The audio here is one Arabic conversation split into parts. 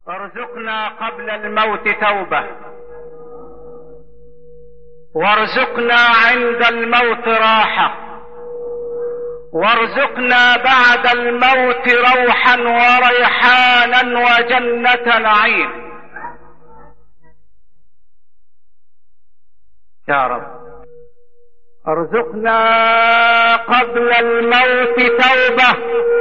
ارزقنا قبل الموت توبة، وارزقنا عند الموت راحة، وارزقنا بعد الموت روحا وريحانا وجنة نعيم يا رب. ارزقنا قبل الموت توبة،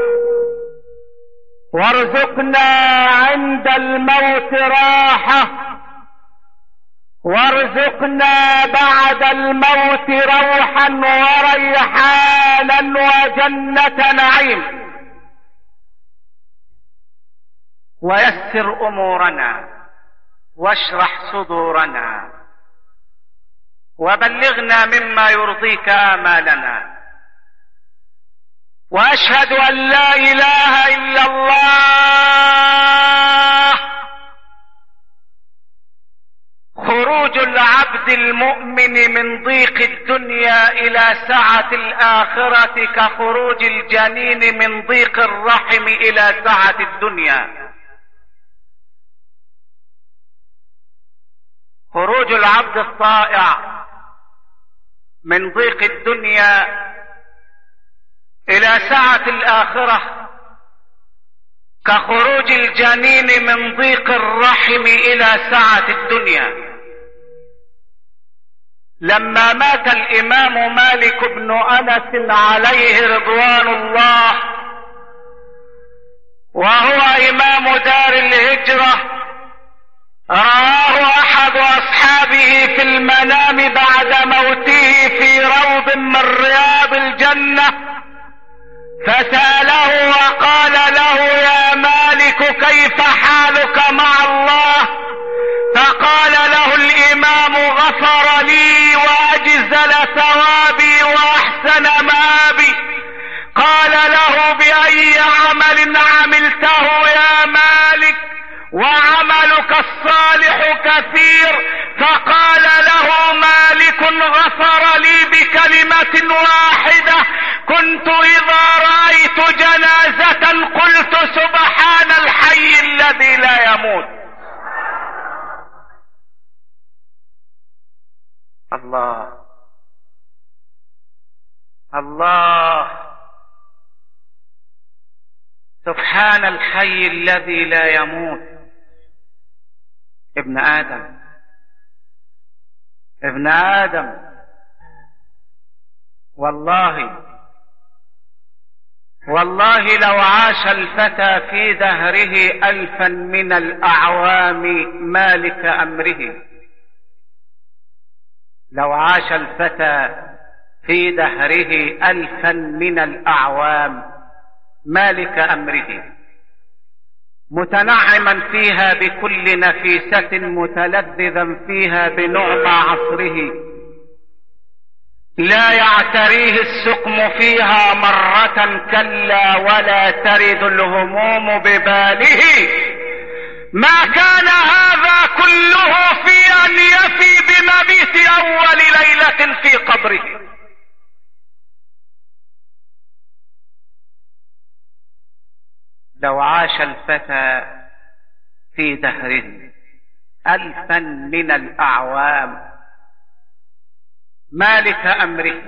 وارزقنا عند الموت راحة، وارزقنا بعد الموت روحا وريحانا وجنة نعيم، ويسر امورنا واشرح صدورنا، وبلغنا مما يرضيك آمالنا. واشهد ان لا اله الا الله. خروج العبد المؤمن من ضيق الدنيا الى سعة الاخرة كخروج الجنين من ضيق الرحم الى سعة الدنيا. خروج العبد الطائع من ضيق الدنيا الى سعة الاخرة كخروج الجنين من ضيق الرحم الى سعة الدنيا. لما مات الامام مالك بن انس عليه رضوان الله، وهو امام دار الهجرة، رآه احد اصحابه في المنام بعد موته في روض من رياض الجنة، فسأله وقال له: يا مالك كيف حالك مع الله؟ فقال له الامام: غفر لي واجزل ثوابي واحسن مآبي. قال له: باي عمل عملته يا مالك؟ وعملك الصالح كثير. فقال له مالك: غفر لي بكلمة واحدة، كنت اذا رأيت جنازة قلت سبحان الحي الذي لا يموت. الله الله، سبحان الحي الذي لا يموت. ابن آدم والله لو عاش الفتى في دهره 1000 من الأعوام مالك أمره. لو عاش الفتى في دهره 1000 من الأعوام مالك أمره، متنعما فيها بكل نفيسة، متلذذا فيها بنعم عصره، لا يعتريه السقم فيها مرة كلا، ولا ترد الهموم بباله. ما كان هذا كله في أن يفي بمبيت أول ليلة في قبره. لو عاش الفتى في دهره 1000 من الأعوام مالك أمره،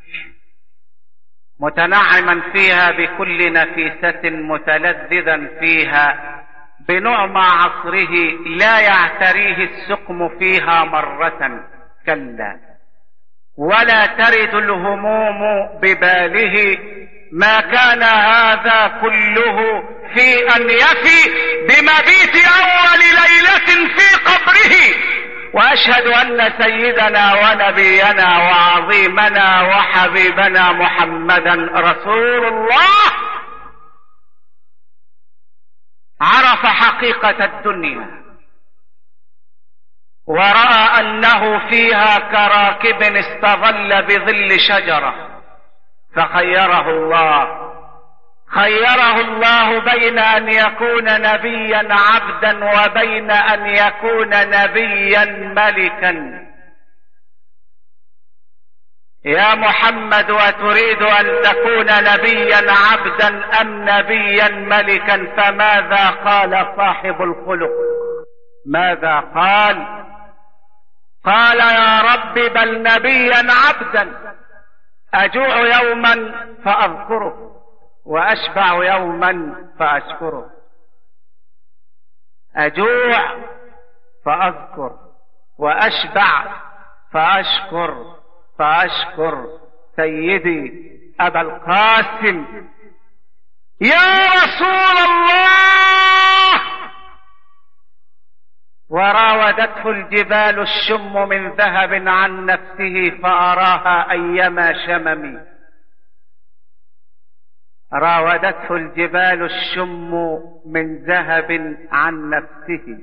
متنعما فيها بكل نفيسة، متلذذا فيها بنعم عصره، لا يعتريه السقم فيها مرة كلا، ولا ترد الهموم بباله. ما كان هذا كله في أن يفي بمبيت أول ليلة في قبره. وأشهد أن سيدنا ونبينا وعظيمنا وحبيبنا محمدا رسول الله عرف حقيقة الدنيا، ورأى أنه فيها كراكب استظل بظل شجرة، فخيره الله بين أن يكون نبيا عبدا وبين أن يكون نبيا ملكا. يا محمد وتريد أن تكون نبيا عبدا أم نبيا ملكا؟ فماذا قال صاحب الخلق؟ ماذا قال؟ قال يا رب بل نبيا عبدا، أجوع يوما فأذكره وأشبع يوما فأشكره. أجوع فأذكر وأشبع فأشكر سيدي أبا القاسم يا رسول الله. وراودته الجبال الشم من ذهب عن نفسه فأراها أيما شمم. راودته الجبال الشم من ذهب عن نفسه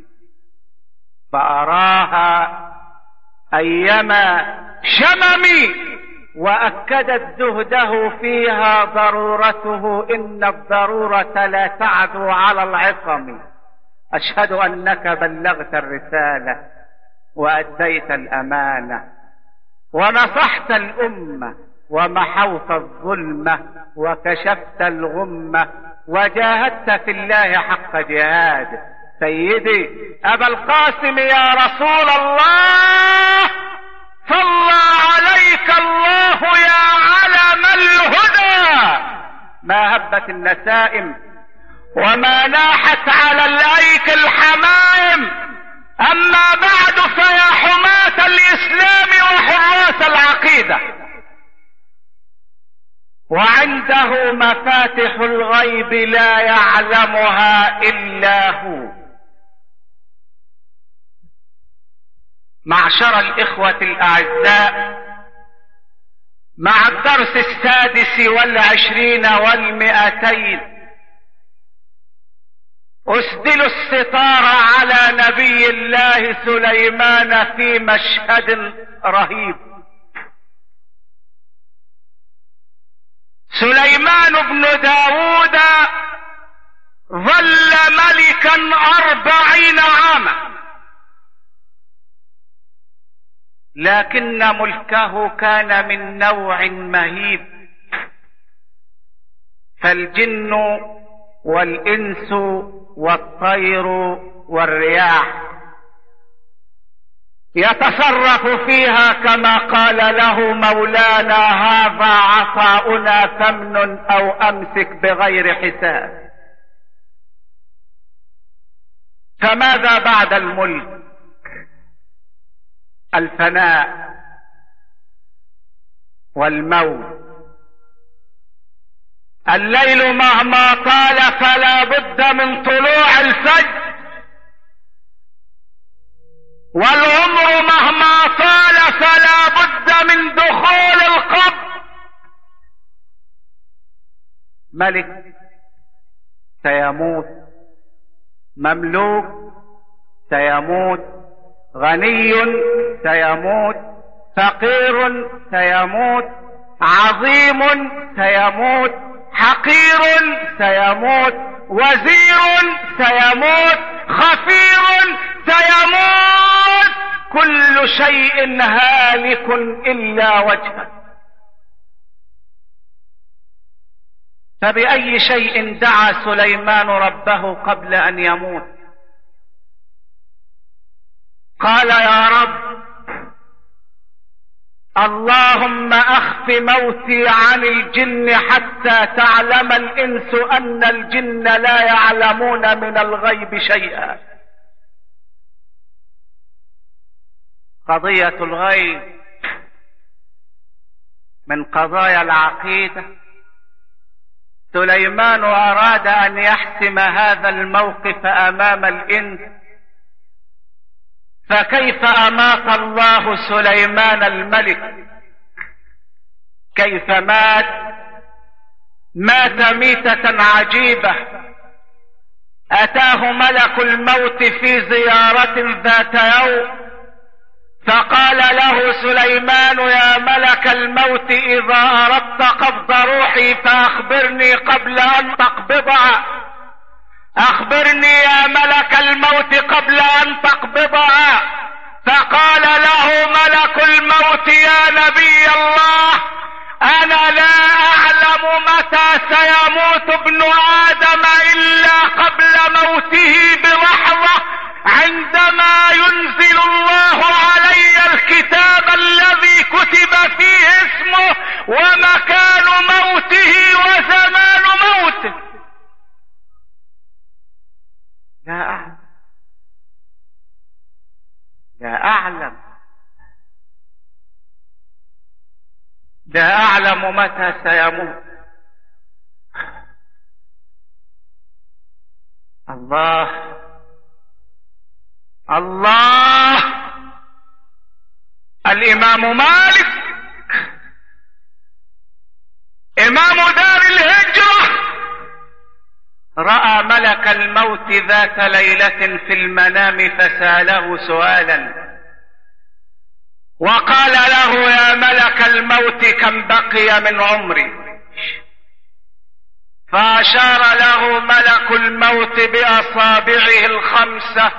فأراها أيما شمم. وأكدت زهده فيها ضرورته، إن الضرورة لا تعدو على العصم. أشهد أنك بلغت الرسالة وأديت الأمانة ونصحت الأمة ومحوت الظلمة وكشفت الغمة وجاهدت في الله حق جهاد. سيدي أبا القاسم يا رسول الله، صلى عليك الله يا علم الهدى. ما هبت النسائم وما ناحت على الأيك الحمائم. أما بعد فيا حماة الإسلام وحراس العقيدة، وعنده مفاتح الغيب لا يعلمها إلا هو. معشر الإخوة الأعزاء، مع الدرس 26 و200 أسدل الستار على نبي الله سليمان في مشهد رهيب. سليمان بن داود ظل ملكا 40 عاما، لكن ملكه كان من نوع مهيب. فالجن والإنس والطير والرياح يتصرف فيها كما قال له مولانا هذا عطاؤنا فامنن أو أمسك بغير حساب. فماذا بعد الملك؟ الفناء والموت. الليل مهما طال فلا بد من طلوع الفجر، والعمر مهما طال فلا بد من دخول القبر. ملك سيموت، مملوك سيموت، غني سيموت، فقير سيموت، عظيم سيموت، حقير سيموت، وزير سيموت، خفير سيموت، كل شيء هالك إلا وجهه. فبأي شيء دعا سليمان ربه قبل أن يموت؟ قال يا رب اللهم أخف موتي عن الجن حتى تعلم الإنس أن الجن لا يعلمون من الغيب شيئا. قضية الغيب من قضايا العقيدة. سليمان أراد أن يحسم هذا الموقف أمام الإنس، فكيف أمات الله سليمان الملك؟ كيف مات؟ مات ميتة عجيبة. أتاه ملك الموت في زيارة ذات يوم فقال له سليمان يا ملك الموت إذا أردت قبض روحي فأخبرني قبل أن تقبضها. أخبرني يا ملك الموت قبل أن تقبضها. فقال له ملك الموت يا نبي الله موته بلحظة عندما ينزل الله علي الكتاب الذي كتب فيه اسمه ومكان موته وزمان موته. لا أعلم متى سيموت. الله الإمام مالك إمام دار الهجرة رأى ملك الموت ذات ليلة في المنام فسأله سؤالا وقال له: يا ملك الموت كم بقي من عمري؟ فأشار له ملك الموت بأصابعه الخمسة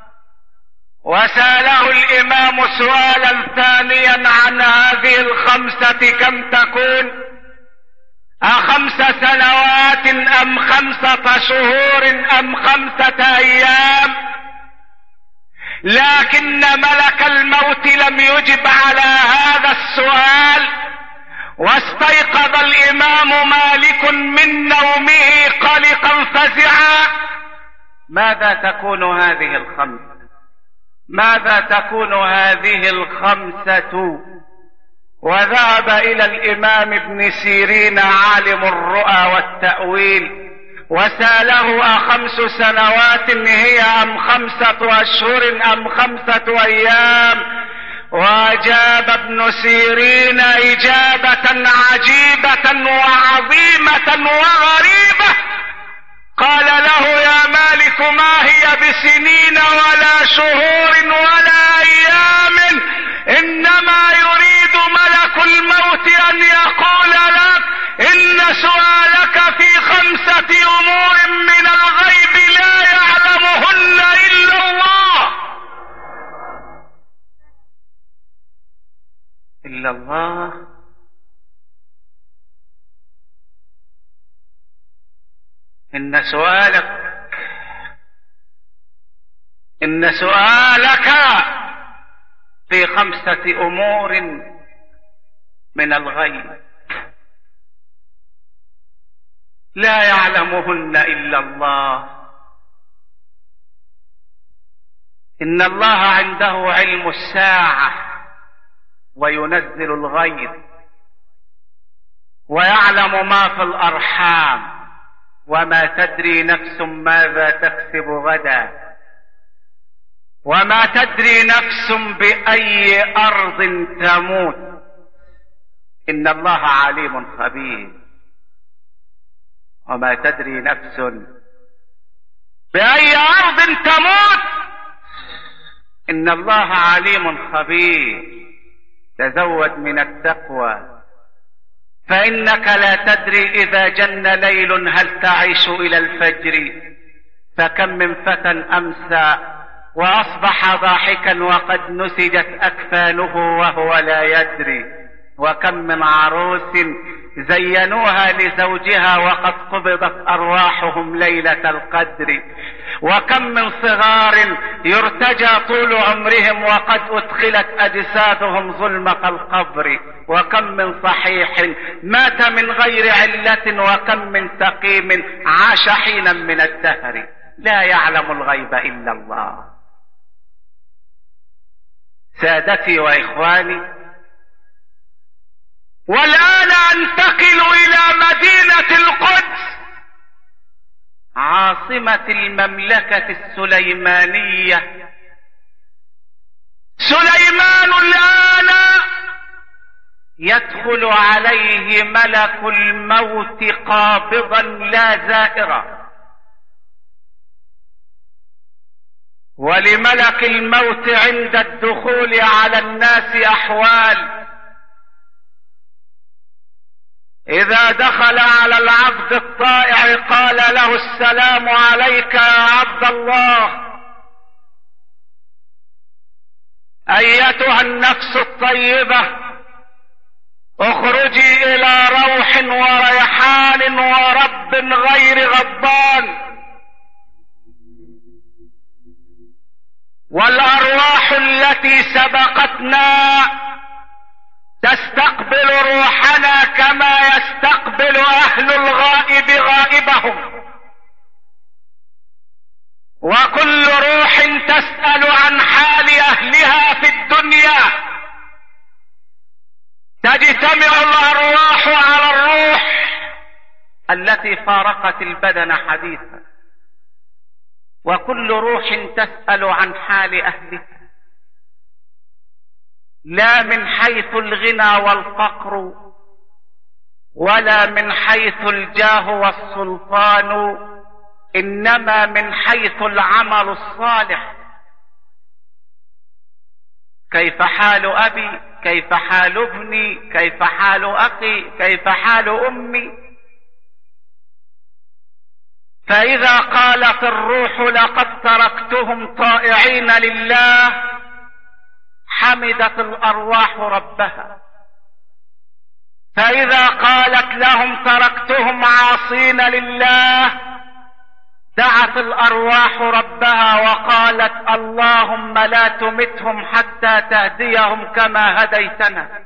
وسأله الإمام سؤالا ثانيا عن هذه الخمسة كم تكون؟ 5 سنوات أم 5 شهور أم 5 أيام؟ لكن ملك الموت لم يجب على هذا السؤال، واستيقظ الإمام مالك من نومه قلقا فزعا: ماذا تكون هذه الخمسة؟ ماذا تكون هذه الخمسة؟ وذهب إلى الإمام ابن سيرين عالم الرؤى والتأويل وسأله: 5 سنوات هي أم 5 أشهر أم 5 أيام؟ وأجاب ابن سيرين إجابة عجيبة وعظيمة وغريبة. قال له: يا مالك ما هي بسنين ولا شهور ولا أيام، إنما يريد ملك الموت أن يقول لك إن سؤالك في 5 أمور من الغيب لا يعلمهن إلا الله. إلا الله. إن سؤالك في 5 أمور من الغيب لا يعلمهن إلا الله. إن الله عنده علم الساعة وينزل الغيث ويعلم ما في الأرحام وما تدري نفس ماذا تكسب غدا وما تدري نفس بأي أرض تموت. إن الله عليم خبير. وما تدري نفس بأي أرض تموت. إن الله عليم خبير. تزود من التقوى، فإنك لا تدري إذا جن ليل هل تعيش إلى الفجر. فكم من فتى أمسى وأصبح ضاحكا وقد نسجت أكفانه وهو لا يدري. وكم من عروس زينوها لزوجها وقد قبضت أرواحهم ليلة القدر. وكم من صغار يرتجى طول عمرهم وقد أدخلت أجسادهم ظلمة القبر. وكم من صحيح مات من غير علة وكم من سقيم عاش حينا من الدهر. لا يعلم الغيب إلا الله. سادتي وإخواني، والآن أنتقل إلى مدينة القدس عاصمة المملكة السليمانية. سليمان الآن يدخل عليه ملك الموت قابضا لا زائرا. ولملك الموت عند الدخول على الناس أحوال. إذا دخل على العبد الطائع قال له: السلام عليك يا عبد الله، أيتها النفس الطيبة، اخرجي إلى روح وريحان ورب غير غضبان. والأرواح التي سبقتنا تستقبل روحنا كما يستقبل أهل الغائب غائبهم، وكل روح تسأل عن حال أهلها في الدنيا. تجتمع الأرواح على الروح التي فارقت البدن حديثا، وكل روح تسأل عن حال أهلها، لا من حيث الغنى والفقر، ولا من حيث الجاه والسلطان، إنما من حيث العمل الصالح. كيف حال أبي؟ كيف حال ابني؟ كيف حال أخي؟ كيف حال أمي؟ فإذا قالت الروح لقد تركتهم طائعين لله، حمدت الأرواح ربها. فإذا قالت لهم تركتهم عاصين لله، دعت الأرواح ربها وقالت اللهم لا تمتهم حتى تهديهم كما هديتنا.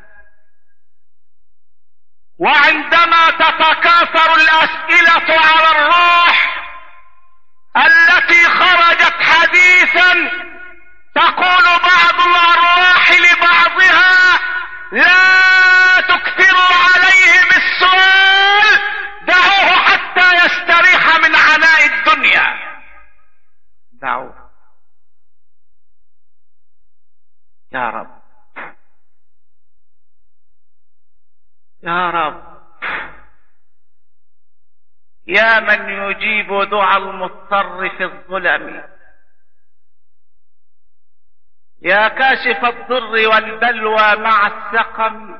وعندما تتكاثر الأسئلة على الروح التي خرجت حديثا، تقول بعض الأرواح لبعضها لا تكثروا عليهم السؤال، دعوه حتى يستريح من عناء الدنيا. دعوه يا رب يا رب، يا من يجيب دعاء المضطر في الظلم، يا كاشف الضر والبلوى مع السقم.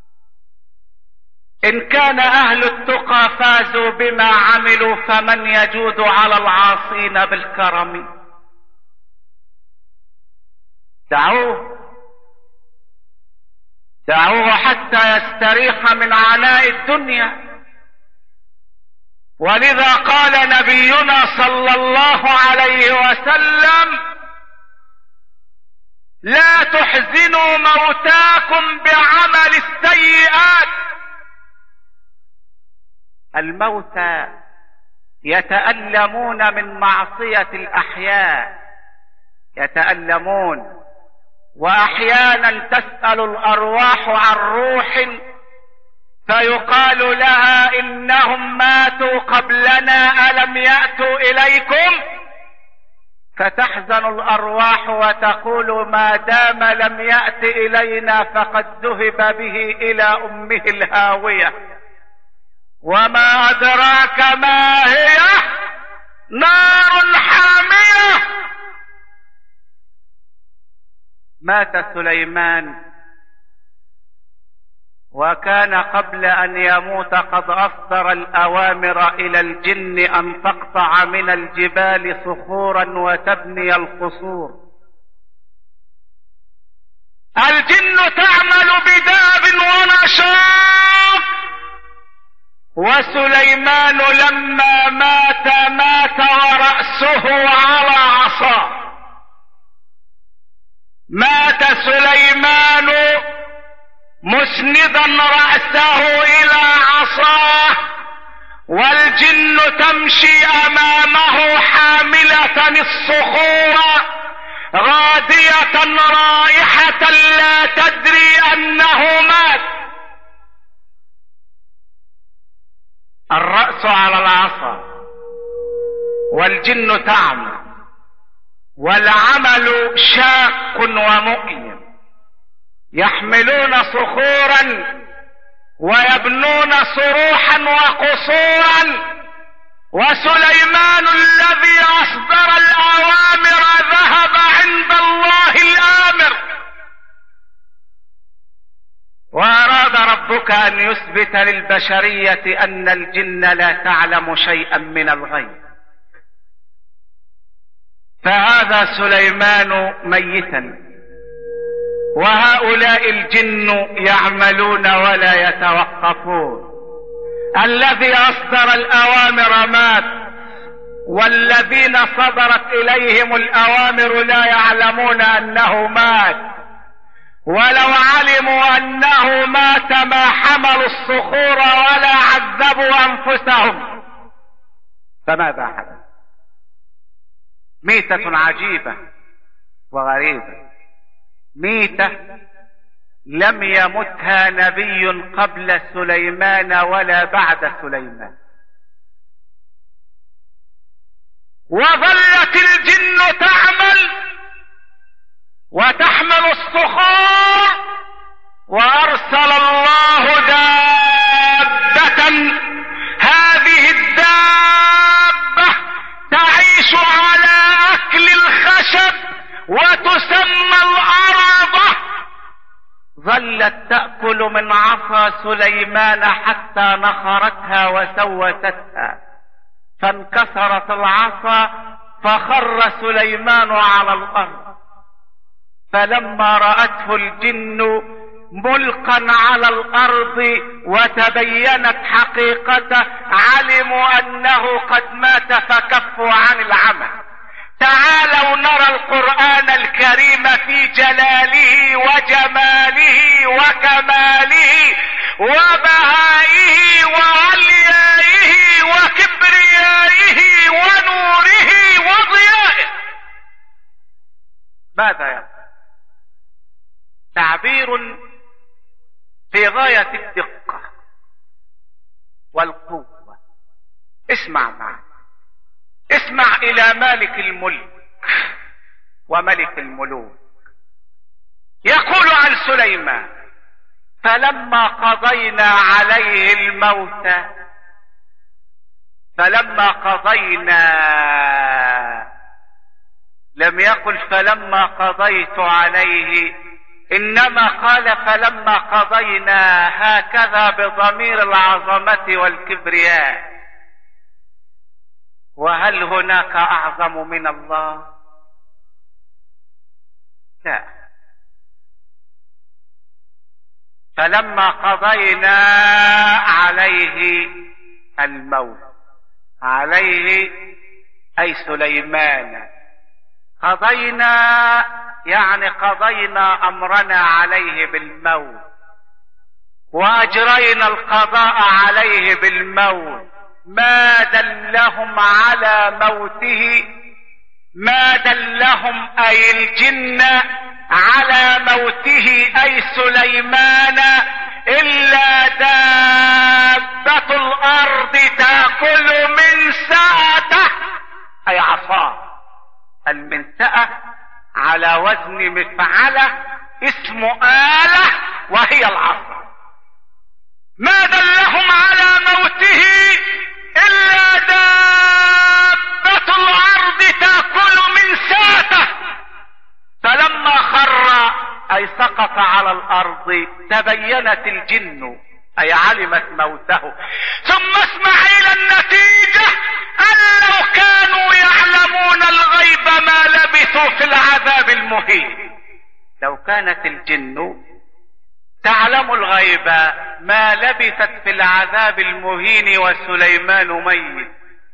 إن كان أهل التقى فازوا بما عملوا، فمن يجود على العاصين بالكرم. دعوه دعوه حتى يستريح من عناء الدنيا. ولذا قال نبينا صلى الله عليه وسلم لا تحزنوا موتاكم بعمل السيئات. الموتى يتألمون من معصية الأحياء، يتألمون. وأحيانا تسأل الأرواح عن روح فيقال لها إنهم ماتوا قبلنا ألم يأتوا إليكم؟ فتحزن الأرواح وتقول ما دام لم يأت إلينا فقد ذهب به إلى أمه الهاوية. وما أدراك ما هي؟ نار حامية. مات سليمان وكان قبل أن يموت قد أصدر الأوامر إلى الجن أن تقطع من الجبال صخورا وتبني القصور. الجن تعمل بداب ونشاط، وسليمان لما مات ورأسه على عصا. مات سليمان مسندا رأسه إلى عصاه، والجن تمشي أمامه حاملة الصخور غادية رائحة لا تدري أنه مات. الرأس على العصا والجن تعمل، والعمل شاق ومؤلم. يحملون صخورا ويبنون صروحا وقصورا، وسليمان الذي أصدر الأوامر ذهب عند الله الآمر. وأراد ربك أن يثبت للبشرية أن الجن لا تعلم شيئا من الغيب، فهذا سليمان ميتا، وهؤلاء الجن يعملون ولا يتوقفون. الذي أصدر الأوامر مات، والذين صدرت اليهم الاوامر لا يعلمون انه مات، ولو علموا انه مات ما حملوا الصخور ولا عذبوا انفسهم. فماذا حدث؟ ميتة عجيبة وغريبة، ميتة لم يمتها نبي قبل سليمان ولا بعد سليمان. وظلت الجن تعمل وتحمل الصخور، وارسل الله دابة، هذه الدابة تعيش على اكل الخشب وتسمى الارضة، ظلت تأكل من عصا سليمان حتى نخرتها وسوستها، فانكسرت العصا فخر سليمان على الارض. فلما رأته الجن ملقا على الارض وتبينت حقيقته علموا انه قد مات فكفوا عن العمل. تعالوا نرى القرآن الكريم في جلاله وجماله وكماله وبهائه وعليائه وكبريائه ونوره وضيائه. ماذا يعني؟ تعبير في غاية الدقة والقوة. اسمع معي، اسمع إلى مالك الملك وملك الملوك. يقول عن سليمان: فلما قضينا عليه الموت، فلما قضينا، لم يقل فلما قضيت عليه، انما قال فلما قضينا، هكذا بضمير العظمة والكبرياء. وهل هناك اعظم من الله؟ لا. فلما قضينا عليه الموت، عليه اي سليمان، قضينا يعني قضينا امرنا عليه بالموت، واجرينا القضاء عليه بالموت. ما دلهم على موته، ما دلهم اي الجن على موته اي سليمان الا دابة الارض تأكل من سأته اي عصاه. المنسأة على وزن مفعلة، اسم آلة وهي العصا. ما دلهم على موته إلا دابة الأرض تأكل من ساته. فلما خر أي سقط على الأرض تبينت الجن أي علمت موته. ثم اسمع إلى النتيجة: أن لو كانوا يعلمون الغيب ما لبثوا في العذاب المهين. لو كانت الجن تعلم الغيب ما لبثت في العذاب المهين وسليمان ميت.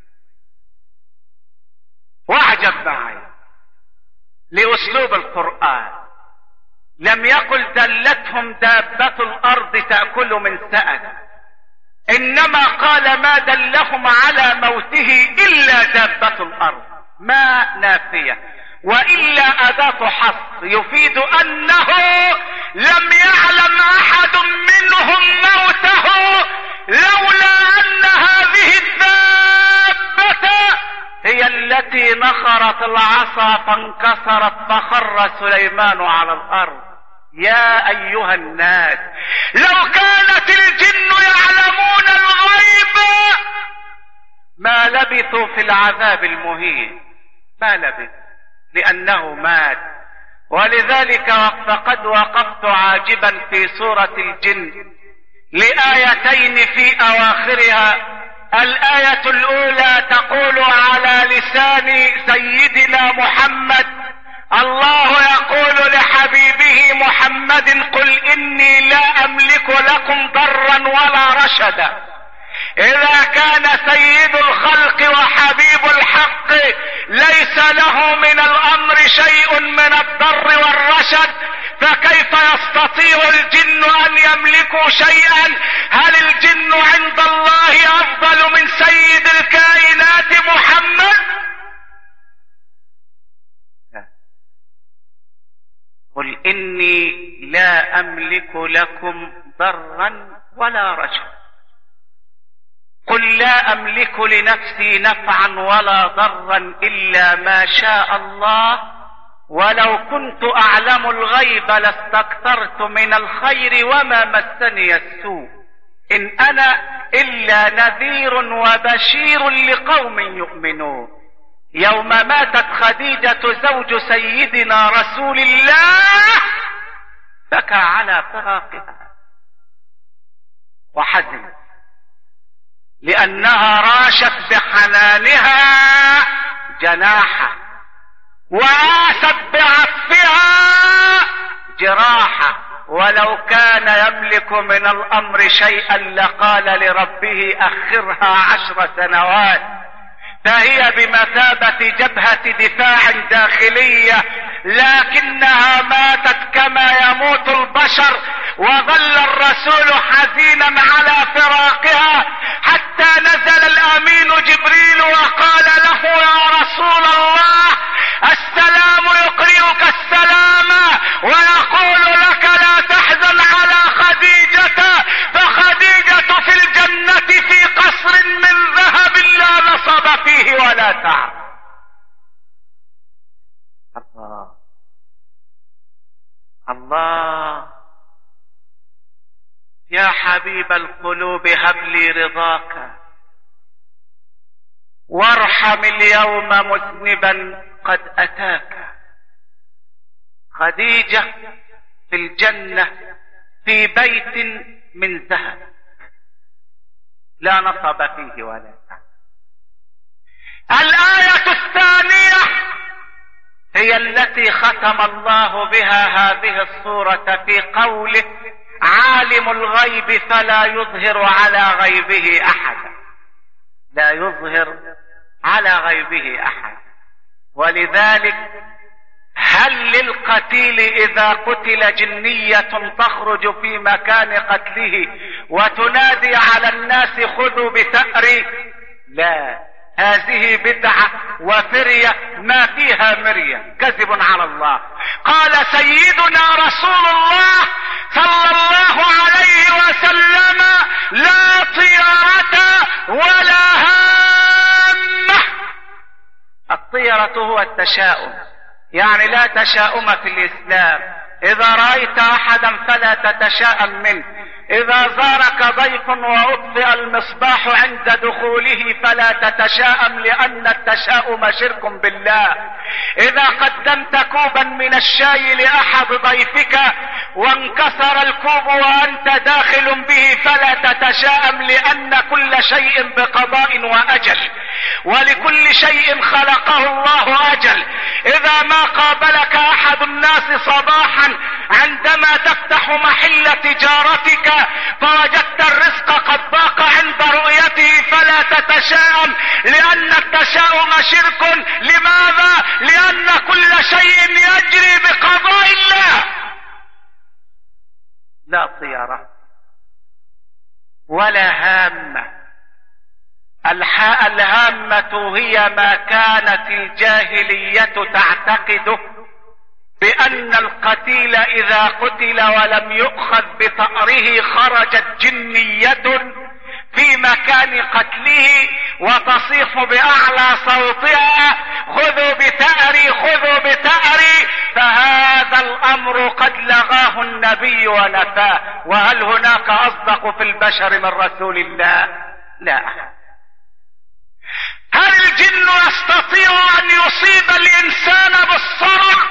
واعجب معي لأسلوب القرآن، لم يقل دلتهم دابة الأرض تأكل من سأته، إنما قال ما دلهم على موته إلا دابة الأرض. ما نافية وإلا أداة حصر يفيد أنه لم يعلم أحد منهم موته لولا أن هذه الدابة هي التي نخرت العصا فانكسرت فخر سليمان على الأرض. يا أيها الناس، لو كانت الجن يعلمون الغيب ما لبثوا في العذاب المهين، ما لبث لأنه مات. ولذلك فقد وقفت عاجبا في سورة الجن لآيتين في أواخرها. الآية الأولى تقول على لسان سيدنا محمد: الله يقول لحبيبه محمد: قل إني لا أملك لكم ضرا ولا رشدا. إذا كان سيد الخلق وحبيب الحق ليس له من الأمر شيء من الضر والرشد، فكيف يستطيع الجن أن يملكوا شيئا؟ هل الجن عند الله أفضل من سيد الكائنات محمد؟ قل إني لا أملك لكم ضرا ولا رشدا. قل لا أملك لنفسي نفعا ولا ضرا إلا ما شاء الله، ولو كنت أعلم الغيب لاستكثرت من الخير وما مسني السوء، إن أنا إلا نذير وبشير لقوم يؤمنون. يوم ماتت خديجة زوج سيدنا رسول الله بكى على فراقها وحزن، لأنها راشت بحنانها جناحه وآست بعفها جراحه، ولو كان يملك من الأمر شيئا لقال لربه أخرها 10 سنوات، فهي بمثابة جبهة دفاع داخلية، لكنها ماتت كما يموت البشر، وظل الرسول حزينا على فراقها حتى نزل الأمين جبريل وقال له يا رسول الله السلام يقرئك السلام ويقول لك لا تحزن على خديجة، فخديجة في الجنة في قصر من ذهب لا نصب فيه ولا تعب. الله الله يا حبيب القلوب هب لي رضاك، وارحم اليوم مذنبا قد أتاك. خديجة في الجنة في بيت من ذهب لا نصب فيه ولا تعب. الآية الثانية هي التي ختم الله بها هذه السورة في قوله عالم الغيب فلا يظهر على غيبه أحدا، لا يظهر على غيبه أحد. ولذلك هل للقتيل إذا قتل جنية تخرج في مكان قتله وتنادي على الناس خذوا بثأري؟ لا، هذه بدعة وفرية ما فيها مرية، كذب على الله. قال سيدنا رسول الله صلى الله عليه وسلم لا طيرة ولا هامة. الطيرة هو التشاؤم، يعني لا تشاؤم في الإسلام. إذا رأيت أحدا فلا تتشاءم منه، إذا زارك ضيف وأطفئ المصباح عند دخوله فلا تتشاءم، لأن التشاؤم شرك بالله. إذا قدمت كوبا من الشاي لأحد ضيفك وانكسر الكوب وأنت داخل به فلا تتشاءم، لأن كل شيء بقضاء وأجل، ولكل شيء خلقه الله أجل. إذا ما قابلك أحد الناس صباحا عندما تفتح محل تجارتك فوجدت الرزق قد ضاق عند رؤيته فلا تتشاءم، لأن التشاؤم شرك. لماذا؟ لأن كل شيء يجري بقضاء الله. لا طيرة ولا هامة. الهامة هي ما كانت الجاهلية تعتقده بأن القتيل إذا قتل ولم يؤخذ بثأره خرجت جنية في مكان قتله وتصيح بأعلى صوتها خذوا بثأري خذوا بثأري، فهذا الأمر قد لغاه النبي ونفاه. وهل هناك أصدق في البشر من رسول الله؟ لا. هل الجن يستطيع أن يصيب الإنسان بالصرع؟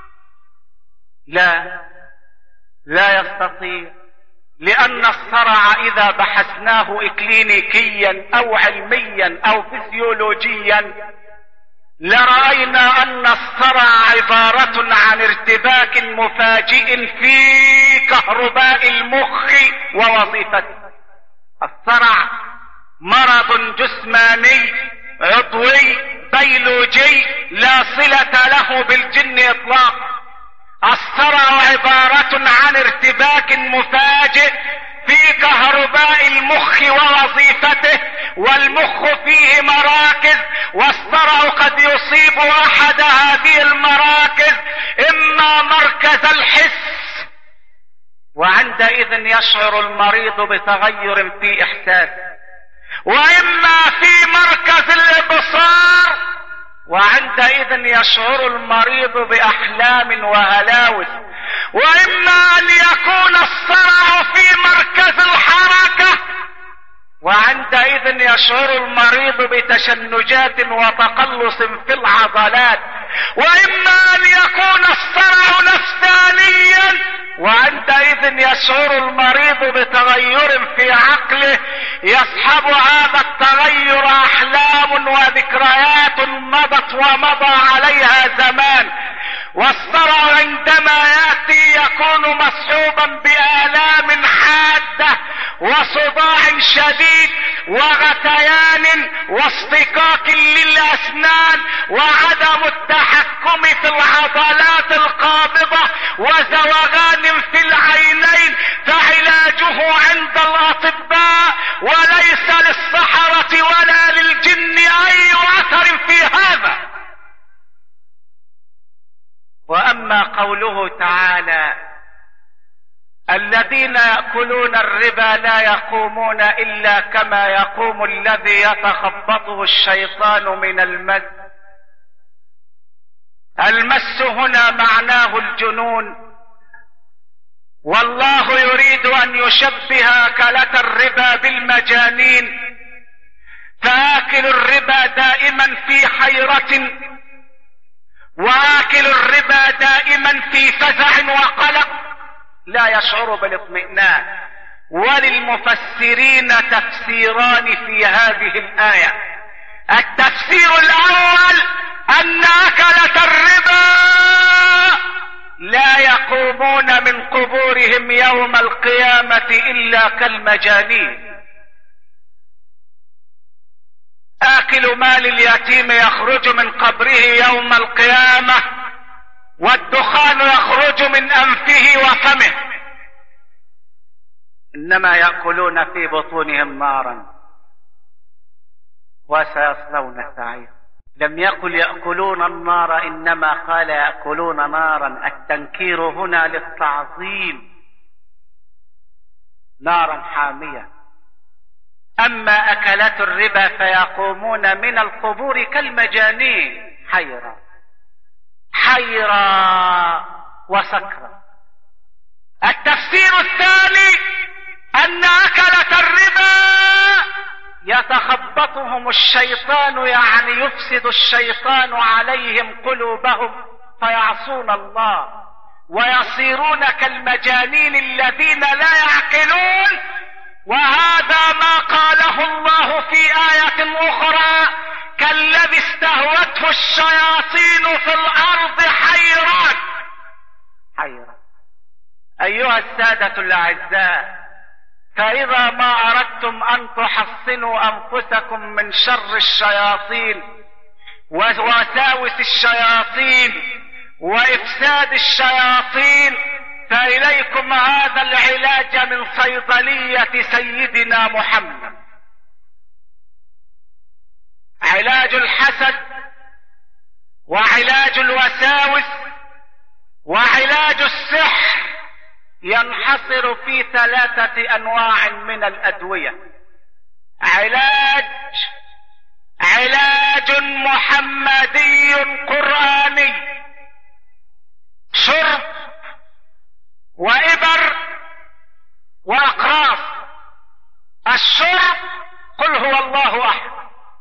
لا، لا يستطيع، لأن الصرع إذا بحثناه إكلينيكيا أو علميا أو فسيولوجيا لرأينا أن الصرع عبارة عن ارتباك مفاجئ في كهرباء المخ ووظيفته. الصرع مرض جسماني عضوي بيولوجي لا صلة له بالجن اطلاقا. الصرع عبارة عن ارتباك مفاجئ في كهرباء المخ ووظيفته، والمخ فيه مراكز، والصرع قد يصيب احد هذه المراكز، اما مركز الحس، وعندئذ يشعر المريض بتغير في احساسه، واما في مركز الابصار، وعندئذ يشعر المريض باحلام وهلاوس، واما ان يكون الصرع في مركز الحركة، وعندئذ يشعر المريض بتشنجات وتقلص في العضلات، واما ان يكون الصرع نفسانيا، وعندئذ يشعر المريض بتغير في عقله يصحب هذا التغير احلام وذكريات مضت ومضى عليها زمان. والصرع عندما ياتي يكون مصحوبا بآلام حادة وصداع شديد وغثيان واصطكاك للأسنان وعدم التحكم في العضلات القابضة وزوغان في العينين، فعلاجه عند الأطباء وليس للسحرة ولا للجن أي أثر في هذا. واما قوله تعالى: الذين يأكلون الربا لا يقومون الا كما يقوم الذي يتخبطه الشيطان من المس. المس هنا معناه الجنون، والله يريد ان يشبه اكلة الربا بالمجانين، فآكل الربا دائما في حيرة، واكل الربا دائما في فزع وقلق لا يشعر بالاطمئنان. وللمفسرين تفسيران في هذه الآية: التفسير الأول أن أكلة الربا لا يقومون من قبورهم يوم القيامة إلا كالمجانين. آكل مال اليتيم يخرج من قبره يوم القيامة والدخان يخرج من أنفه وفمه، إنما يأكلون في بطونهم نارا وسيصلون سعيرا. لم يقل يأكلون النار، إنما قال يأكلون نارا، التنكير هنا للتعظيم، نارا حامية. أما أكلات الربا فيقومون من القبور كالمجانين حيرا وسكرا. التفسير الثاني أن أكلة الربا يتخبطهم الشيطان، يعني يفسد الشيطان عليهم قلوبهم فيعصون الله ويصيرون كالمجانين الذين لا يعقلون. وهذا ما قاله الله في آية أخرى: كالذي استهوته الشياطين في الأرض حيران. أيها السادة الأعزاء، فإذا ما أردتم أن تحصنوا أنفسكم من شر الشياطين ووساوس الشياطين وإفساد الشياطين، فإليكم هذا العلاج من صيدلية سيدنا محمد: علاج الحسد وعلاج الوساوس وعلاج السحر، ينحصر في 3 أنواع من الأدوية. علاج محمدي قرآني، شرب وإبر وأقراص. الشرب: قل هو الله أحد.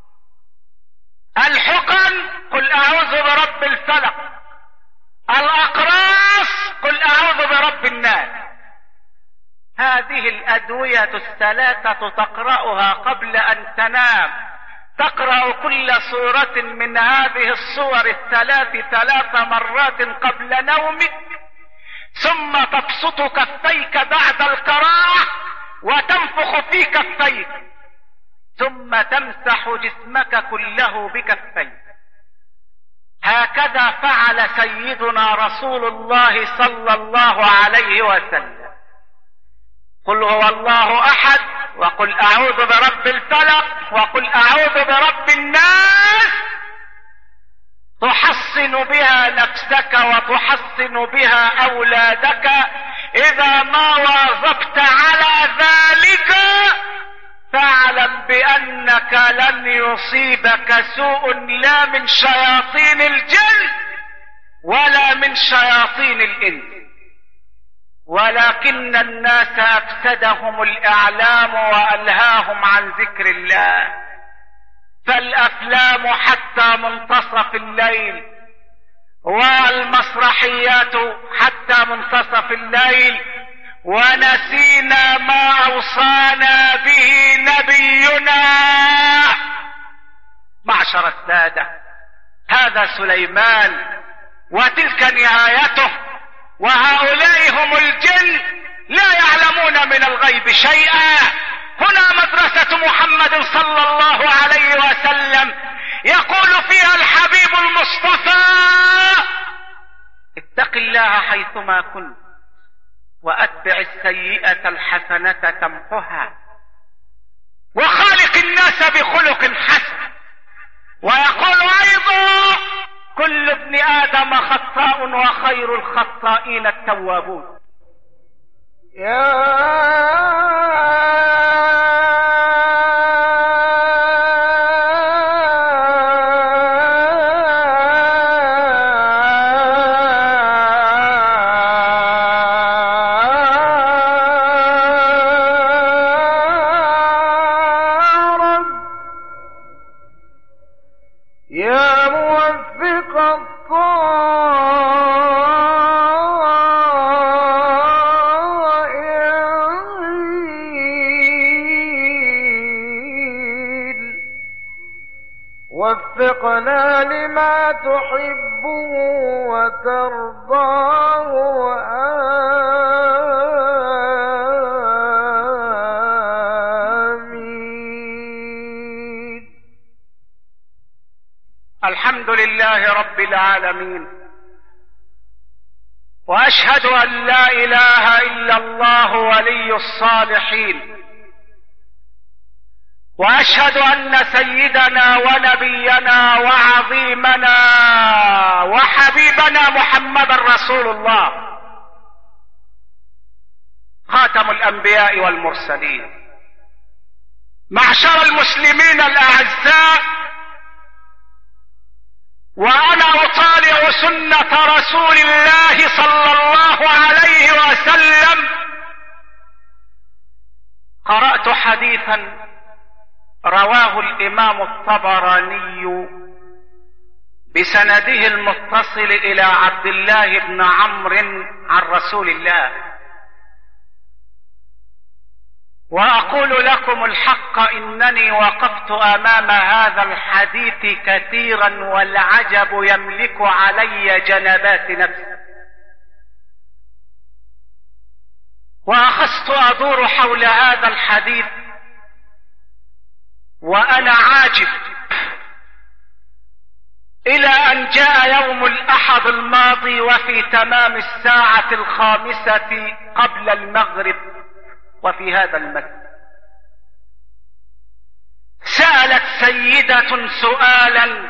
الحقن: قل أعوذ برب الفلق. الأقراص: قل أعوذ برب الناس. هذه الأدوية 3 تقرأها قبل أن تنام، تقرأ كل سورة من هذه السور 3 مرات قبل نومك، ثم تبسط كفيك بعد القراءة وتنفخ في كفيك ثم تمسح جسمك كله بكفيك. هكذا فعل سيدنا رسول الله صلى الله عليه وسلم. قل هو الله احد، وقل اعوذ برب الفلق، وقل اعوذ برب الناس، تحصن بها نفسك وتحصن بها اولادك. اذا ما واظبت على ذلك فاعلم بانك لن يصيبك سوء لا من شياطين الجن ولا من شياطين الانس، ولكن الناس افسدهم الاعلام والهاهم عن ذكر الله، فالافلام حتى منتصف الليل والمسرحيات حتى منتصف الليل، ونسينا ما اوصانا به نبينا. معشر السادة، هذا سليمان وتلك نهايته، وهؤلاء هم الجن لا يعلمون من الغيب شيئا. هنا مدرسة محمد صلى الله عليه وسلم يقول فيها الحبيب المصطفى: اتق الله حيثما كنت، واتبع السيئة الحسنة تمحها، وخالق الناس بخلق حسن. ويقول ايضا: كل ابن ادم خطاء وخير الخطائين التوابون. وفقنا لما تحبه وترضاه، آمين. الحمد لله رب العالمين، واشهد ان لا اله الا الله ولي الصالحين، واشهد ان سيدنا ونبينا وعظيمنا وحبيبنا محمد رسول الله، خاتم الانبياء والمرسلين. معشر المسلمين الاعزاء، وانا اطالع سنة رسول الله صلى الله عليه وسلم، قرأت حديثا رواه الامام الطبراني بسنده المتصل الى عبد الله بن عمرو عن رسول الله، واقول لكم الحق انني وقفت امام هذا الحديث كثيرا والعجب يملك علي جنبات نفسي، واخذت ادور حول هذا الحديث وانا عاجب، الى ان جاء يوم الاحد الماضي وفي تمام الساعة 5 قبل المغرب، وفي هذا المسجد سألت سيدة سؤالا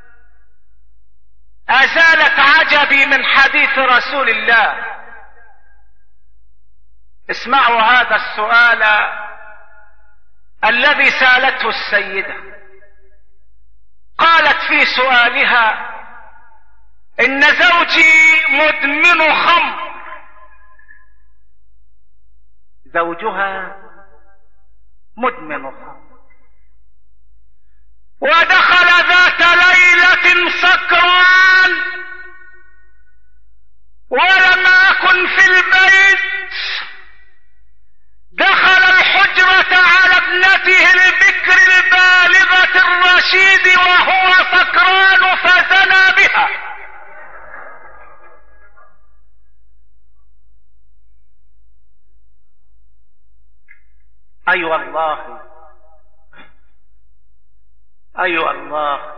ازالت عجبي من حديث رسول الله. اسمعوا هذا السؤال الذي سألته السيدة. قالت في سؤالها: ان زوجي مدمن خمر. زوجها مدمن خمر، ودخل ذات ليلة سكران ولم أكن في البيت، دخل الحجرة على ابنته البكر البالغة الرشيد وهو سكران فزنى بها. أي والله أيها الله.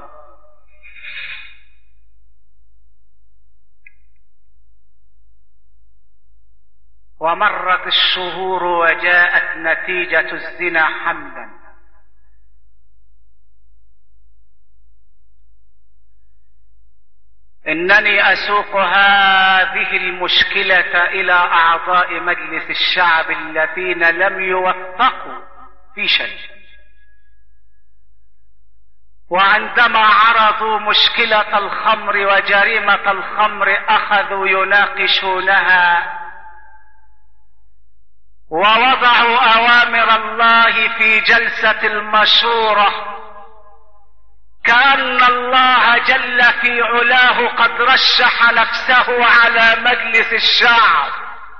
ومرت الشهور وجاءت نتيجة الزنا حملا. إنني أسوق هذه المشكلة إلى أعضاء مجلس الشعب الذين لم يوفقوا في شيء، وعندما عرضوا مشكلة الخمر وجريمة الخمر أخذوا يناقشونها ووضعوا أوامر الله في جلسة المشورة، كأن الله جل في علاه قد رشح نفسه على مجلس الشعب،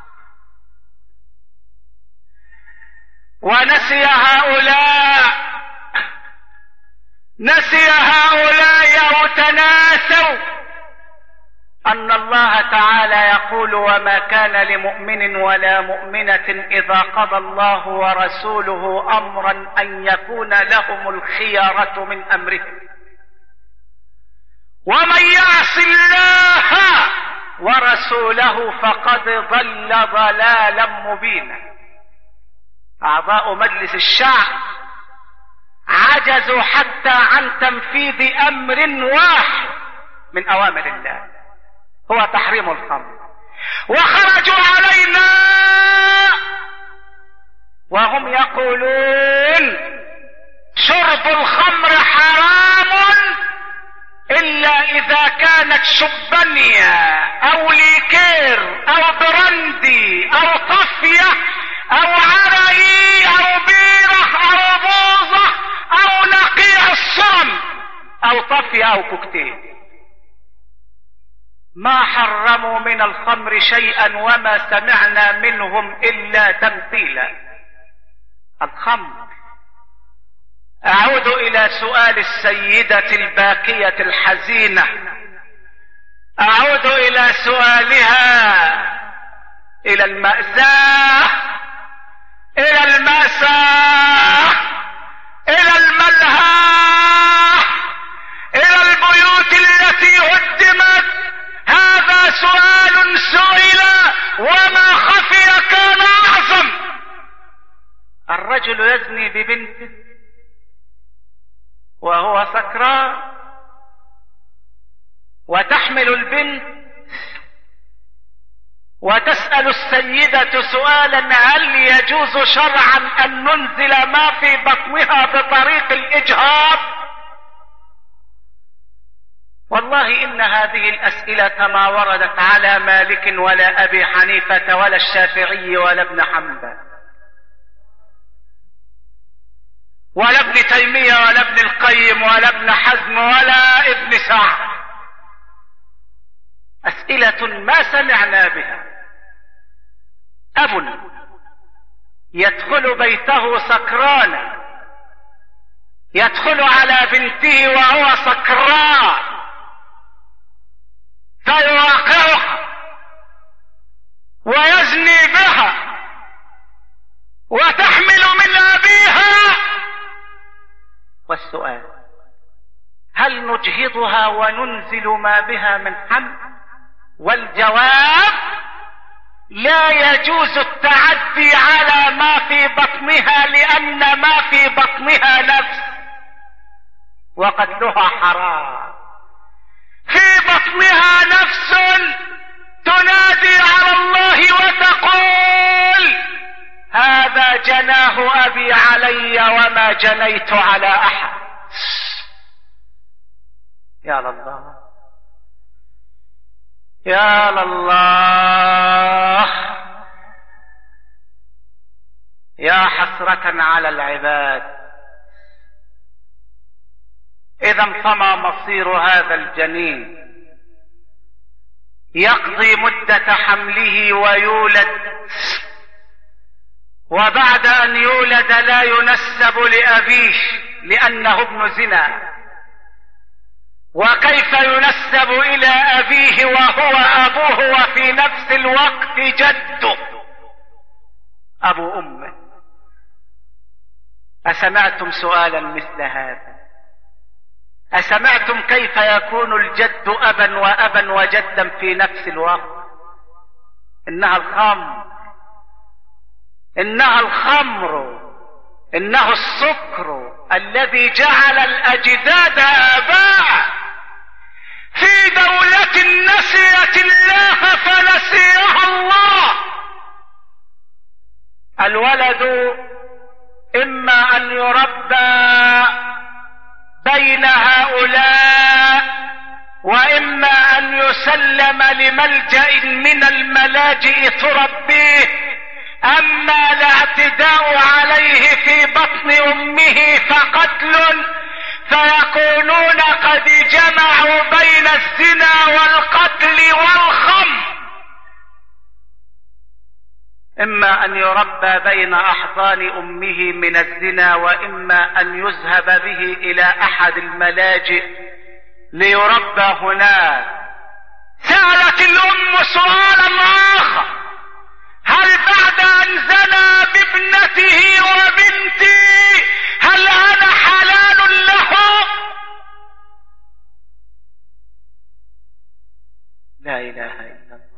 ونسي هؤلاء وتناسوا أن الله تعالى يقول: وما كان لمؤمن ولا مؤمنة إذا قضى الله ورسوله أمرا أن يكون لهم الخيرة من أمرهم، ومن يعص الله ورسوله فقد ضل ضلالا مبينا. أعضاء مجلس الشعب عجزوا حتى عن تنفيذ أمر واحد من أوامر الله، هو تحريم الخمر، وخرجوا علينا وهم يقولون: شرب الخمر حرام إلا إذا كانت شبنية أو ليكير أو برندي أو طفية أو عرقي أو بيرة أو بوظة أو نقيع الصم أو طفية أو كوكتيل. ما حرموا من الخمر شيئا وما سمعنا منهم إلا تمثيلا. الخمر. أعود إلى سؤال السيدة الباكية الحزينة، أعود إلى سؤالها، إلى المأساة، إلى المأساة، إلى الملهى، إلى البيوت التي هدمت. هذا سؤال سئل وما خفي كان أعظم. الرجل يزني ببنته وهو سكران، وتحمل البنت وتسأل السيدة سؤالا: هل يجوز شرعا أن ننزل ما في بطنها بطريق الإجهاض؟ والله إن هذه الأسئلة ما وردت على مالك ولا أبي حنيفة ولا الشافعي ولا ابن حنبل ولا ابن تيمية ولا ابن القيم ولا ابن حزم ولا ابن سعد. أسئلة ما سمعنا بها. أب يدخل بيته سكرانا، يدخل على بنته وهو سكران فيواقعها ويزني بها وتحمل من أبيها. والسؤال: هل نجهضها وننزل ما بها من حمل؟ والجواب: لا يجوز التعدي على ما في بطنها، لأن ما في بطنها نفس وقتلها حرام. في بطنها نفس تنادي على الله وتقول: هذا جناه أبي علي وما جنيت على أحد. يا لله يا لله، يا حسرة على العباد. إذا فما مصير هذا الجنين؟ يقضي مدة حمله ويولد، وبعد أن يولد لا ينسب لأبيه لأنه ابن زنا. وكيف ينسب إلى أبيه وهو أبوه وفي نفس الوقت جده أبو أمه؟ أسمعتم سؤالا مثل هذا؟ أسمعتم كيف يكون الجد أبا وأبا وجدا في نفس الوقت؟ إنها الخمر، إنها الخمر، إنه السكر الذي جعل الأجداد آباء في دولة نسيت الله فنسيها الله. الولد إما أن يربى بين هؤلاء وإما أن يسلم لملجأ من الملاجئ تربيه، أما الاعتداء عليه في بطن أمه فقتل، فيكونون قد جمعوا بين الزنا والقتل والخمر. إما أن يربى بين أحضان أمه من الزنا، وإما أن يذهب به إلى أحد الملاجئ ليربى هناك. سألت الأم سؤالا آخر: هل بعد أن زنى بابنته وبنتي هل أنا حلال له؟ لا إله إلا الله.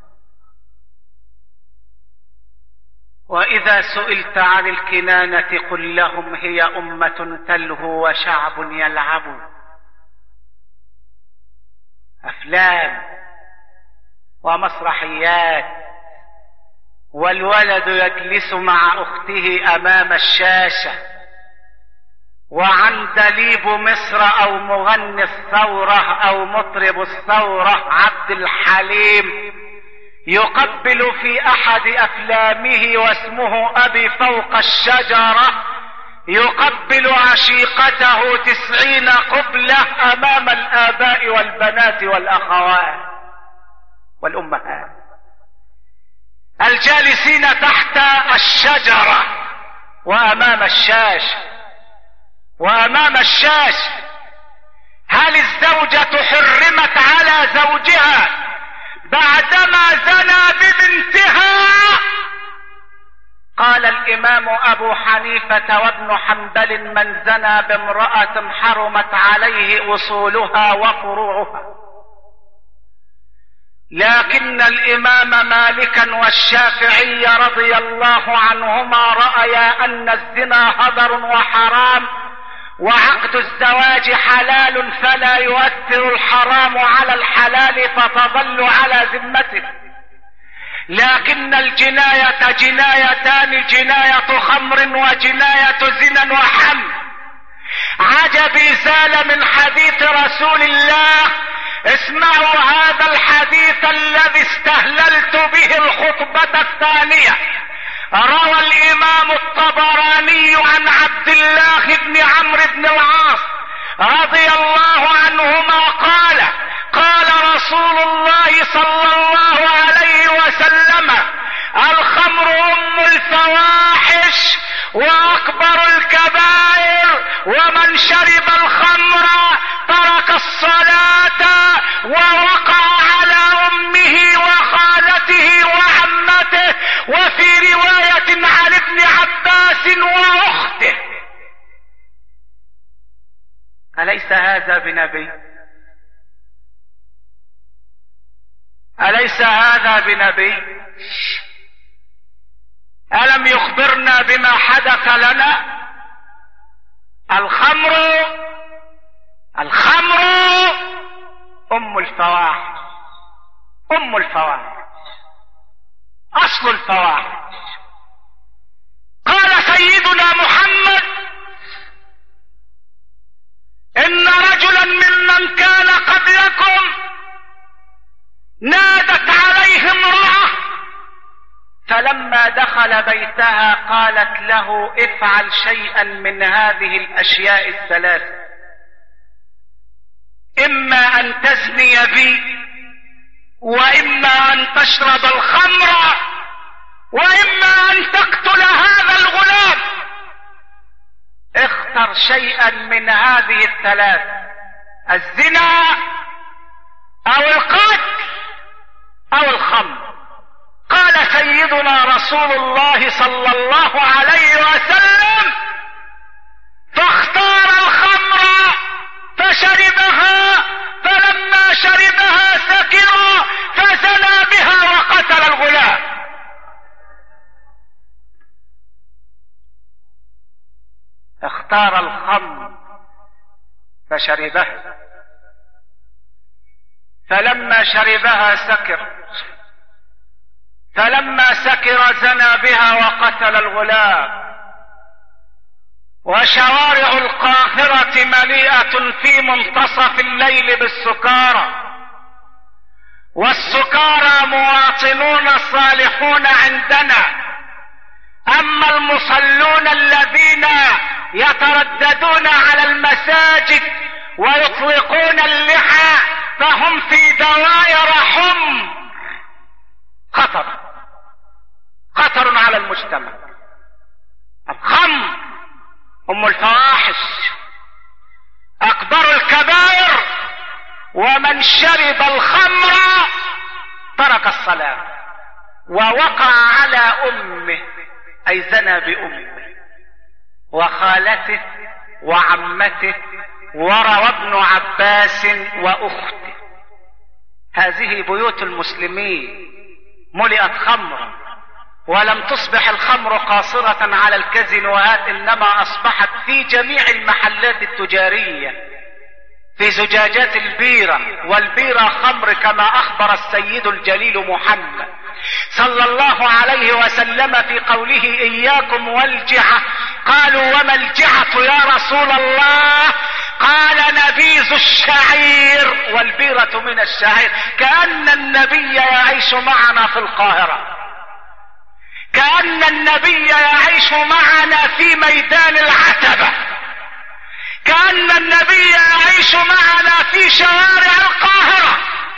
وإذا سئلت عن الكنانة قل لهم هي أمة تلهو وشعب يلعب. أفلام ومسرحيات، والولد يجلس مع أخته أمام الشاشة، وعندليب مصر أو مغني الثورة أو مطرب الثورة عبد الحليم يقبل في أحد أفلامه واسمه أبي فوق الشجرة، يقبل عشيقته 90 قبلة أمام الآباء والبنات والأخوات والأمهات الجالسين تحت الشجرة وأمام الشاشة. هل الزوجة حرمت على زوجها بعدما زنى ببنتها؟ قال الإمام أبو حنيفة وابن حنبل: من زنى بامرأة حرمت عليه أصولها وفروعها. لكن الإمام مالكا والشافعي رضي الله عنهما رأيا أن الزنا هدر وحرام، وعقد الزواج حلال، فلا يؤثر الحرام على الحلال فتظل على ذمته. لكن الجناية جنايتان: جناية خمر وجناية زنا وحمل. عجبي زال من حديث رسول الله. اسمعوا هذا الحديث الذي استهللت به الخطبة الثانية. روى الإمام الطبراني عن عبد الله بن عمرو بن العاص رضي الله عنهما قال: قال رسول الله صلى الله عليه وسلم: الخمر أم الفواحش وأكبر الكبائر، ومن شرب الخمر ترك الصلاة ووقع على أمه وخالته وعمته، وفي رواية عن ابن عباس وأخته. أليس هذا بنبي؟ أليس هذا بنبي؟ ألم يخبرنا بما حدث لنا؟ الخمر أم الفواحش، أم الفواحش، أصل الفواحش. قال سيدنا محمد: إن رجلا ممن كان قبلكم نادت عليه امرأة، فلما دخل بيتها قالت له: افعل شيئا من هذه الأشياء الثلاث: إما أن تزني بي، وإما أن تشرب الخمر، وإما أن تقتل هذا الغلام. اختر شيئا من هذه الثلاث: الزنا أو القتل أو الخمر. قال سيدنا رسول الله صلى الله عليه وسلم: فاختار الخمر فشربها فاختار الخمر فشربها، فلما شربها سكر، فلما سكر زنى بها وقتل الغلام. وشوارع القاهرة مليئة في منتصف الليل بالسكارى، والسكارى مواطنون صالحون عندنا، أما المصلون الذين يترددون على المساجد ويطلقون اللحى فهم في دوائر حمر، خطر على المجتمع. الخمر أم الفواحش، أكبر الكبائر، ومن شرب الخمر ترك الصلاة ووقع على أمه، أي زنى بأمه وخالته وعمته، وروى ابن عباس وأخته. هذه بيوت المسلمين ملئت خمرا، ولم تصبح الخمر قاصرة على الكازينوهات، إنما أصبحت في جميع المحلات التجارية، في زجاجات البيرة، والبيرة خمر كما أخبر السيد الجليل محمد صلى الله عليه وسلم في قوله إياكم والجعة. قالوا وما الجعة يا رسول الله؟ قال نبيذ الشعير، والبيرة من الشعير. كأن النبي يعيش معنا في القاهرة، كأن النبي يعيش معنا في ميدان العتبة، كأن النبي يعيش معنا في شوارع القاهرة.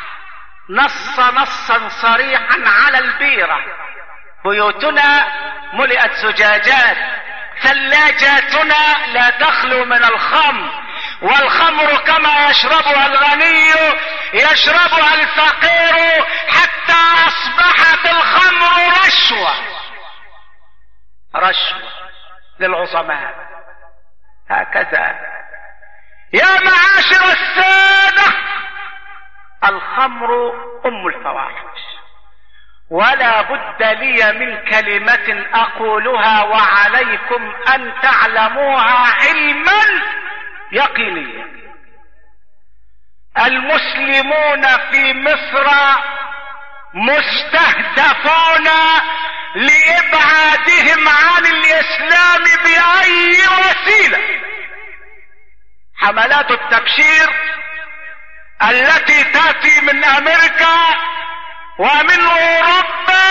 نصا صريحا على البيرة. بيوتنا ملئت زجاجات، ثلاجاتنا لا تخلو من الخمر، والخمر كما يشربها الغني يشربها الفقير، حتى أصبحت الخمر رشوة للعظماء. هكذا يا معاشر السادة، الخمر أم الفواحش، ولا بد لي من كلمة أقولها وعليكم أن تعلموها علما يقينيا. المسلمون في مصر مستهدفون لإبعادهم عن الإسلام بأي وسيلة. حملات التبشير التي تأتي من أمريكا ومن أوروبا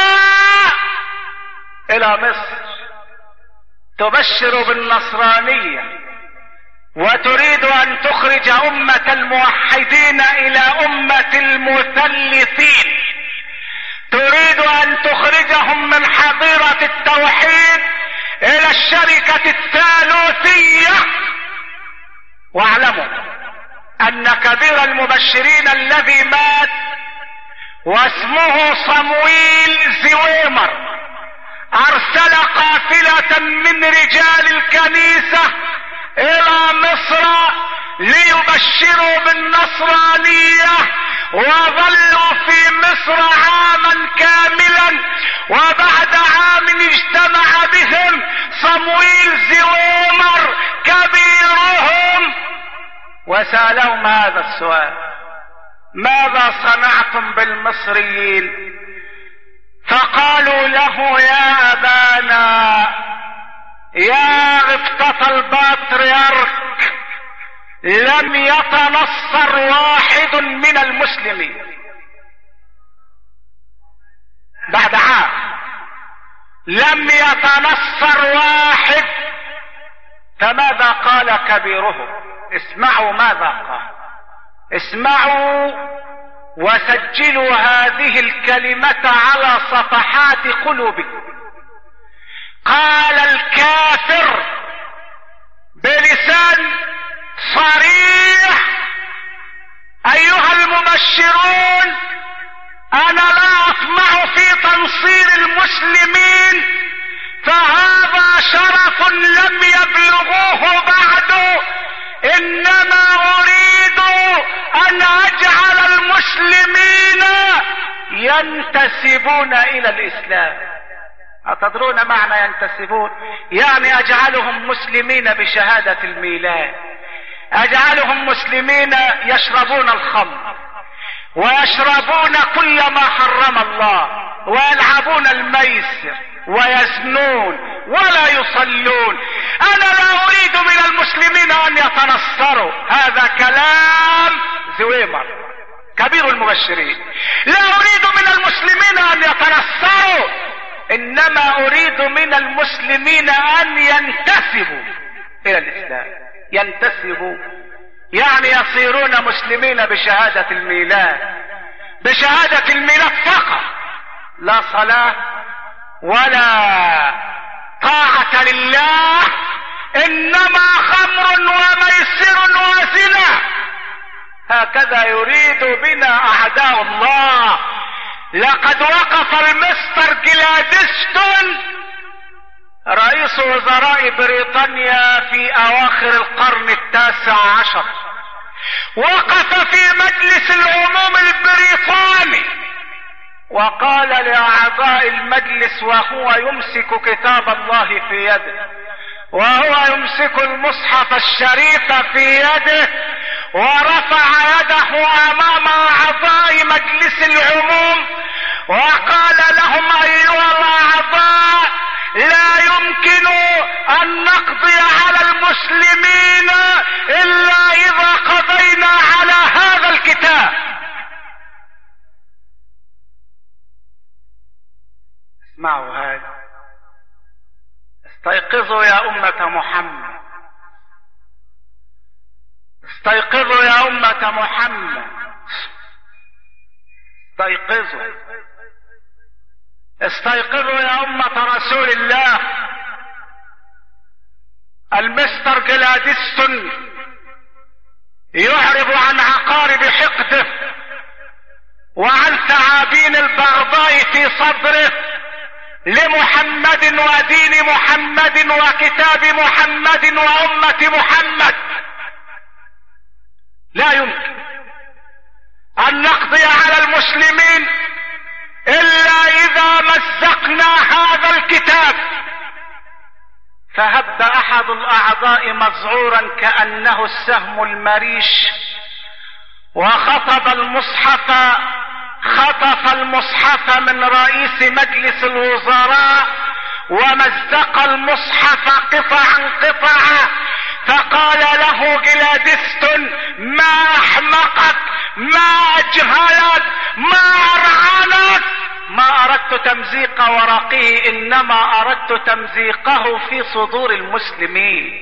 إلى مصر تبشر بالنصرانية، وتريد أن تخرج أمة الموحدين إلى أمة المثلثين، تريد أن تخرجهم من حظيرة التوحيد إلى الشركة الثالوثية. واعلموا أن كبير المبشرين الذي مات واسمه صمويل زويمر أرسل قافلة من رجال الكنيسة إلى مصر ليبشروا بالنصرانية، وظلوا في مصر عاما كاملا، وبعد عام اجتمع بهم صمويل زويمر كبيرهم وسألهم هذا السؤال: ماذا صنعتم بالمصريين؟ فقالوا له: يا أبانا، يا غبطة البطريرك، لم يتنصر واحد من المسلمين. بعد عام لم يتنصر واحد. فماذا قال كبيرهم؟ اسمعوا ماذا قال، اسمعوا وسجلوا هذه الكلمة على صفحات قلوبكم. قال الكافر بلسان صريح: أيها المبشرون، أنا لا أطمع في تنصير المسلمين، فهذا شرف لم يبلغوه بعد، إنما أريد أن أجعل المسلمين ينتسبون إلى الإسلام. أتدرون معنى ينتسبون؟ يعني أجعلهم مسلمين بشهادة الميلاد، أجعلهم مسلمين يشربون الخمر ويشربون كل ما حرم الله ويلعبون الميسر ويزنون ولا يصلون. أنا لا أريد من المسلمين أن يتنصروا، هذا كلام زويمر كبير المبشرين. لا أريد من المسلمين أن يتنصروا، إنما أريد من المسلمين أن ينتسبوا إلى الإسلام. ينتسبوا يعني يصيرون مسلمين بشهادة الميلاد، بشهادة الميلاد فقط، لا صلاة ولا طاعة لله، إنما خمر وميسر وزنا. هكذا يريد بنا أعداء الله. لقد وقف المستر جلادستون رئيس وزراء بريطانيا في أواخر القرن 19، وقف في مجلس العموم البريطاني وقال لأعضاء المجلس وهو يمسك كتاب الله في يده، وهو يمسك المصحف الشريف في يده، ورفع يده أمام أعضاء مجلس العموم وقال لهم: أيها الأعضاء، لا يمكن أن نقضي على المسلمين إلا إذا قضينا على هذا الكتاب. اسمعوا هذا، استيقظوا يا أمة محمد، استيقظوا يا أمة محمد، استيقظوا، استيقظوا يا أمة رسول الله. المستر جلادستون يعرب عن عقارب حقده وعن ثعابين البغضاء في صدره لمحمد ودين محمد وكتاب محمد وأمة محمد. لا يمكن أن نقضي على المسلمين إلا إذا مزقنا هذا الكتاب. فهب أحد الأعضاء مذعورا كأنه السهم المريش وخطف المصحف، خطف المصحف من رئيس مجلس الوزراء ومزق المصحف قطعا قطعا، فقال له جلادستون: ما أحمقك، ما أجهلك، ما أرعنك. ما أردت تمزيق ورقه، إنما أردت تمزيقه في صدور المسلمين،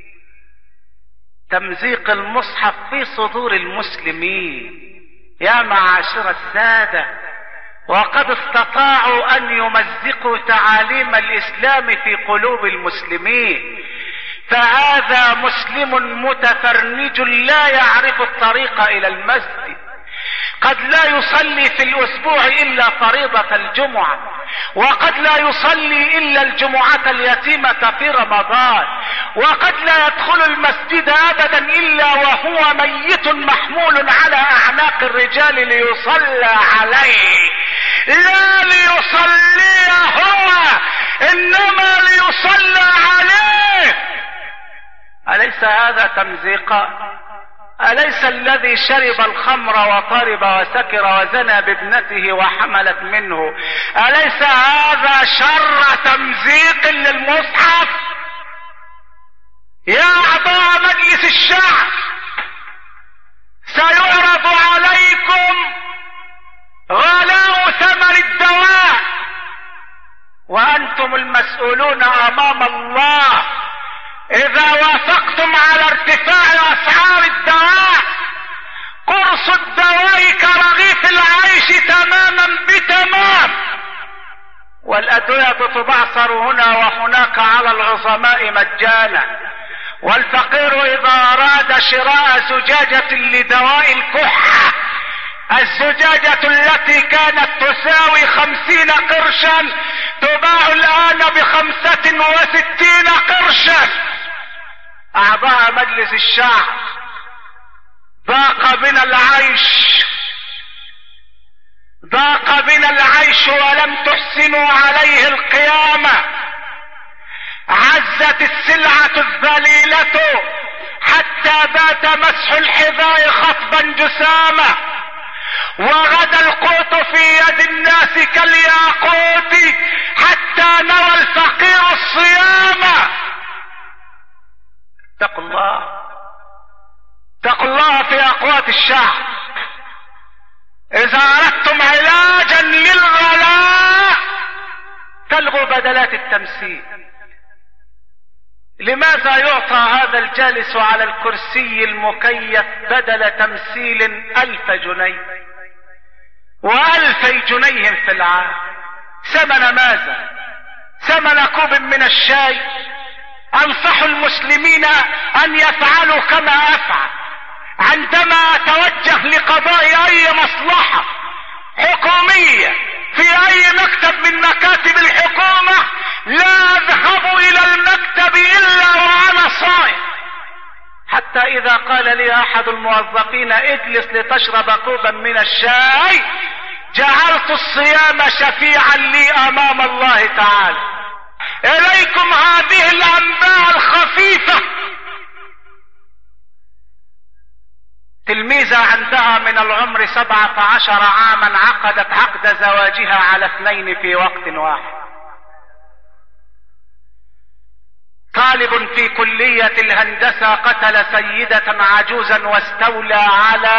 تمزيق المصحف في صدور المسلمين. يا معاشر السادة، وقد استطاعوا أن يمزقوا تعاليم الإسلام في قلوب المسلمين، فهذا مسلم متفرنج لا يعرف الطريق إلى المسجد، قد لا يصلي في الأسبوع إلا فريضة الجمعة، وقد لا يصلي إلا الجمعة اليتيمة في رمضان، وقد لا يدخل المسجد أبدا إلا وهو ميت محمول على أعناق الرجال ليصلى عليه، لا ليصلي هو، إنما ليصلى عليه. أليس هذا تمزيقا؟ أليس الذي شرب الخمر وطرب وسكر وزنى بابنته وحملت منه، أليس هذا شر تمزيق للمصحف؟ يا أعضاء مجلس الشعب، سيعرض عليكم غلاء ثمن الدواء وأنتم المسؤولون أمام الله إذا وافقتم على ارتفاع أسعار الدواء. قرص الدواء كرغيف العيش تماما بتمام، والأدوية تبعثر هنا وهناك على العظماء مجانا، والفقير إذا أراد شراء زجاجة لدواء الكحة، الزجاجة التي كانت تساوي 50 قرشا تباع الآن ب65 قرشا. أعضاء مجلس الشعب، ضاق بنا العيش، ضاق بنا العيش العيش ولم تحسنوا عليه القيامة. عزت السلعة الذليلة حتى بات مسح الحذاء خطبا جساما، وغدا القوت في يد الناس كالياقوت حتى نوى الفقير الصيام. اتقوا الله، اتقوا الله في اقوات الشعب. اذا اردتم علاجا للغلاء تلغوا بدلات التمثيل. لماذا يعطى هذا الجالس على الكرسي المكيف بدل تمثيل 1000 جنيه و2000 جنيه في العام؟ ثمن ماذا؟ ثمن كوب من الشاي. انصح المسلمين ان يفعلوا كما افعل عندما اتوجه لقضاء اي مصلحة حكومية في اي مكتب من مكاتب الحكومة. لا اذهب الى المكتب الا وانا صائم. حتى اذا قال لي احد الموظفين اجلس لتشرب كوبا من الشاي جعلت الصيام شفيعا لي امام الله تعالى. اليكم هذه الانباء الخفيفة. تلميذة عندها من العمر 17 عاما عقدت عقد زواجها على 2 في وقت واحد. طالب في كلية الهندسة قتل سيدة عجوزا واستولى على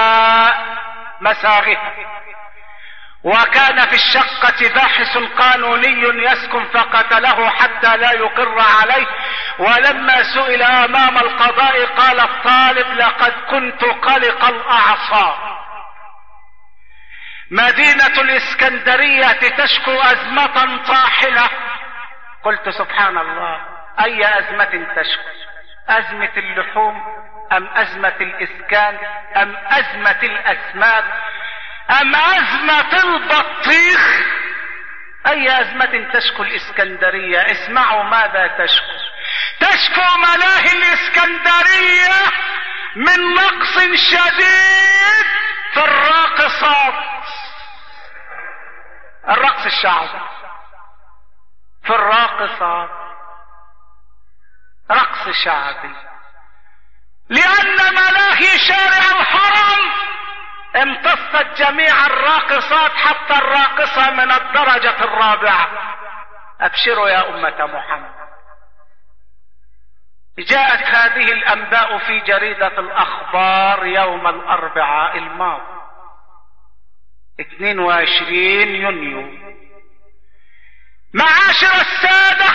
مساغها، وكان في الشقة باحث قانوني يسكن فقتله حتى لا يقر عليه. ولما سئل امام القضاء قال الطالب لقد كنت قلق الاعصاب. مدينة الاسكندرية تشكو ازمة طاحنة. قلت سبحان الله، اي ازمة تشكو؟ ازمة اللحوم ام ازمة الاسكان ام ازمة الاسماك ام ازمة البطيخ؟ اي ازمة تشكو الاسكندرية؟ اسمعوا ماذا تشكو. تشكو ملاهي الاسكندرية من نقص شديد في الراقصات. الرقص الشعبي في الراقصات رقص شعبي، لان ملاهي شارع الحرم امتصت جميع الراقصات حتى الراقصة من الدرجة الرابعة. ابشروا يا امة محمد. جاءت هذه الانباء في جريدة الاخبار يوم الاربعاء الماضي 22 يونيو. معاشر السادة،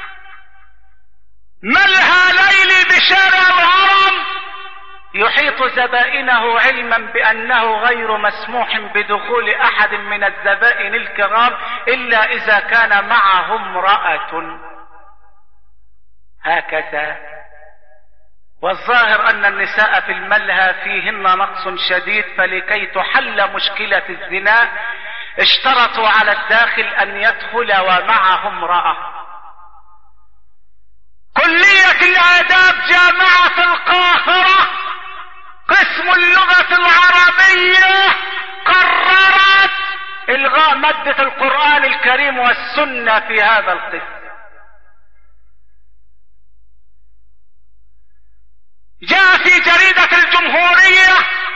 ملهى ليلي بشارع الهرم يحيط زبائنه علما بانه غير مسموح بدخول احد من الزبائن الكرام الا اذا كان معه امرأة. هكذا. والظاهر ان النساء في الملهى فيهن نقص شديد، فلكي تحل مشكلة الزنا اشترطوا على الداخل ان يدخل ومعه امرأة. كلية الآداب جامعة القاهرة قسم اللغة العربية قررت إلغاء مادة القرآن الكريم والسنة في هذا القسم. جاء في جريدة الجمهورية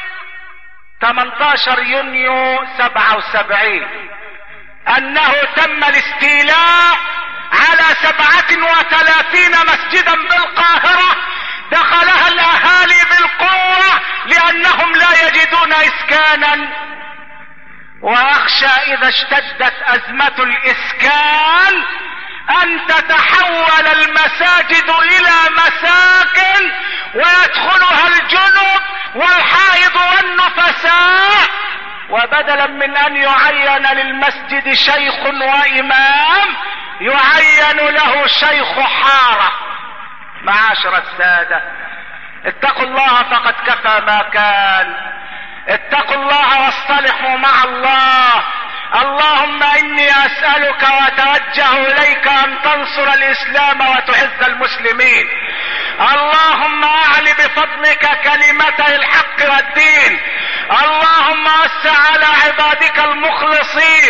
18 يونيو 77 أنه تم الاستيلاء على 37 مسجدا بالقاهرة دخلها الاهالي بالقوة لانهم لا يجدون اسكانا. واخشى اذا اشتدت ازمة الاسكان ان تتحول المساجد الى مساكن ويدخلها الجنب والحائض والنفساء، وبدلا من ان يعين للمسجد شيخ وامام يعين له شيخ حارة. معاشر السادة، اتقوا الله فقد كفى ما كان. اتقوا الله واصطلحوا مع الله. اللهم اني اسألك واتوجه اليك ان تنصر الاسلام وتعز المسلمين. اللهم اعل بفضلك كلمتي الحق والدين. اللهم وسع على عبادك المخلصين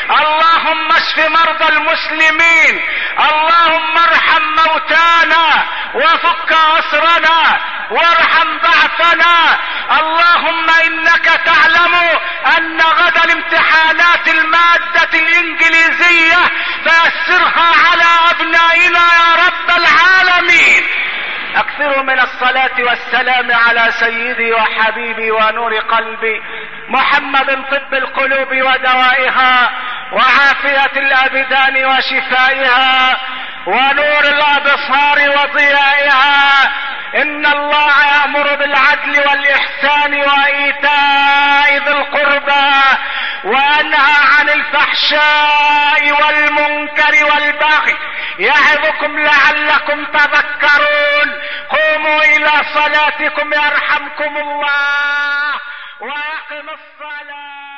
اللهم اشف مرضى المسلمين، اللهم ارحم موتانا وفك أسرنا وارحم بعثنا. اللهم انك تعلم ان غدا الامتحانات المادة الانجليزية فيسرها على ابنائنا يا رب العالمين. اكثروا من الصلاة والسلام على سيدي وحبيبي ونور قلبي محمد، طب القلوب ودوائها وعافية الابدان وشفائها ونور الابصار وضيائها. ان الله يأمر بالعدل والاحسان وايتاء ذي القربى وينهى عن الفحشاء والمنكر والبغي يعظكم لعلكم تذكرون. قوموا الى صلاتكم يرحمكم الله وأقم الصلاة.